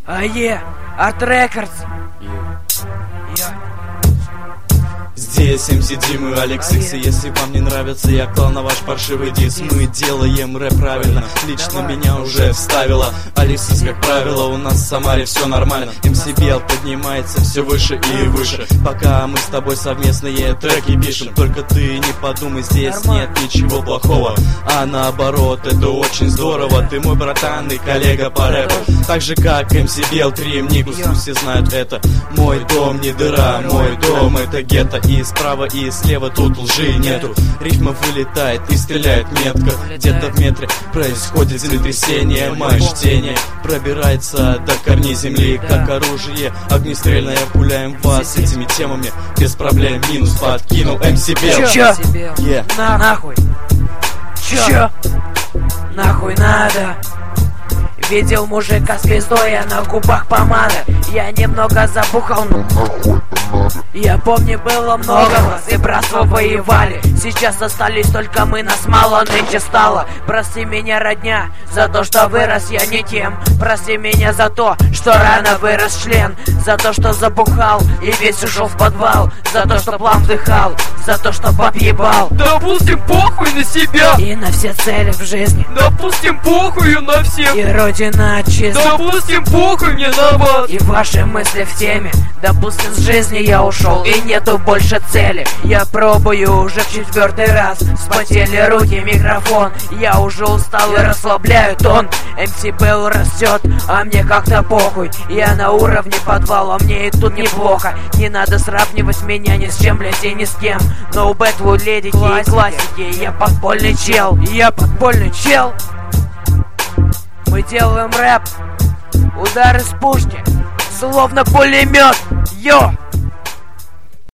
Арт Рекордс. Здесь МС Дим и Алекс Икс. И если вам не нравится я клал на ваш паршивый дис, мы делаем рэп правильно. Лично меня уже вставило Алекс Икс, как правило. У нас в Самаре все нормально. МС Бел поднимается все выше и выше, пока мы с тобой совместные треки пишем. Только ты не подумай, здесь нет ничего плохого, а наоборот, это очень здорово. Ты мой братан и коллега по рэпу, так же как МС Бел, 3 Никус. Все знают это. Мой дом не дыра, мой дом это гетто. И справа и слева тут лжи нету. Рифма вылетает и стреляет метко. Где-то в метре происходит землетрясение. Мое чтение пробирается до корней земли, как оружие огнестрельное. Пуляем вас этими темами без проблем. Минус подкинул МС Бел. Чё? Нахуй. Чё? Нахуй надо. Видел мужика с звездой, а на губах помада. Я немного забухал, но нахуй надо. Я помню, было много вас, и братство воевали. Сейчас остались только мы, нас мало нынче стало. Прости меня, родня, за то, что вырос я не тем. Прости меня за то, что рано вырос член. За то, что забухал и весь ушел в подвал. За то, что план вдыхал, за то, что баб ебал. Допустим, похуй на себя и на все цели в жизни. Допустим, похуй на всех и родина чиста. Допустим, похуй мне на вас и ваши мысли в теме. Допустим, с жизни я ушел и нету больше цели. Я пробую уже в 4-й раз. Вспотели руки, микрофон. Я уже устал и расслабляю тон. МС Бел растет, а мне как-то похуй. Я на уровне подвала, мне и тут неплохо. Не надо сравнивать меня ни с чем, блять, и ни с кем. No Bad ледики и классики. Я подпольный чел. Мы делаем рэп, удары с пушки, словно пулемет. Йо!